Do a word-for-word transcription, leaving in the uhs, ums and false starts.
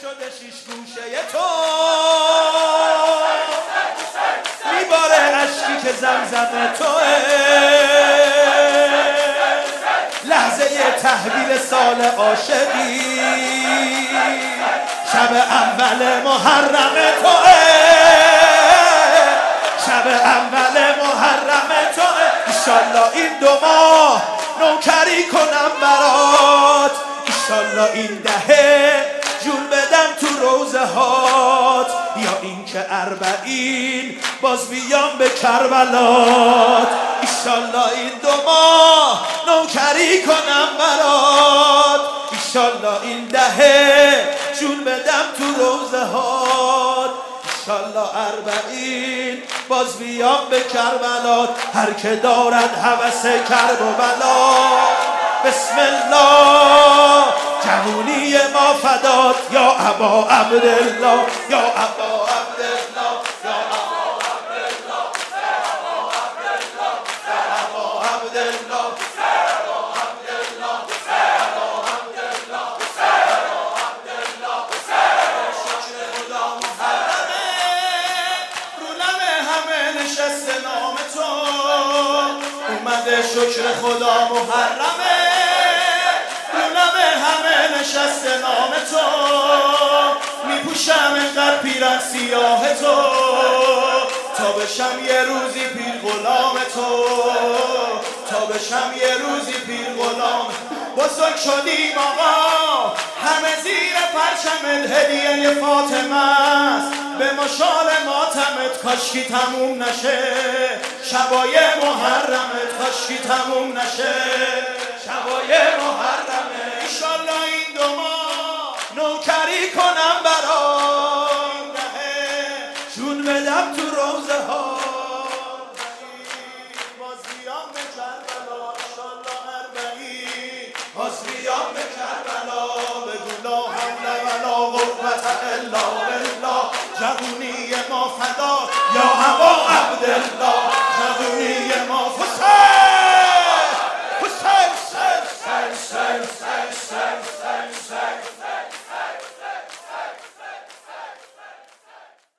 شده شیش گوشه تو میباره عشقی که زمزم توه لحظه تحویل سال عاشقی شب اول محرم توه شب اول محرم توه ایشالله این دو ماه نوکری کنم برات ایشالله این دهه جون بدم تو روزه هات یا این که اربعین باز بیام به کربلات ایشالله این دو ماه نوکری کنم برات ایشالله این دهه جون بدم تو روزه هات ایشالله اربعین باز بیام به کربلات هر که دارد هوس کرب و بلا بسم الله جوونی ما فدات یا ابا عبدالله یا ابا عبدالله یا ابا عبدالله یا ابا عبدالله نشسته نام تو اومده شکر خدا محرمه رو لب همه نشسته نام تو میپوشم اینقدر پیرن سیاه تو تا بشم یه روزی پیر غلام تو تا بشم یه روزی پیر غلام بزرگ شدیم آقا همه زیر پرچمت هدیه فاطمه است به مشال ماتمت کاشکی تموم نشه شبای محرمت کاشکی تموم نشه شبای محرمه ایشالله این دو ماه نوکری کنم برام جون بدم تو روزه ها باز بیام به کربلا ایشالله اربعین باز بیام به کربلا بگو لا حول ولا قوة الا بالله جوونی ما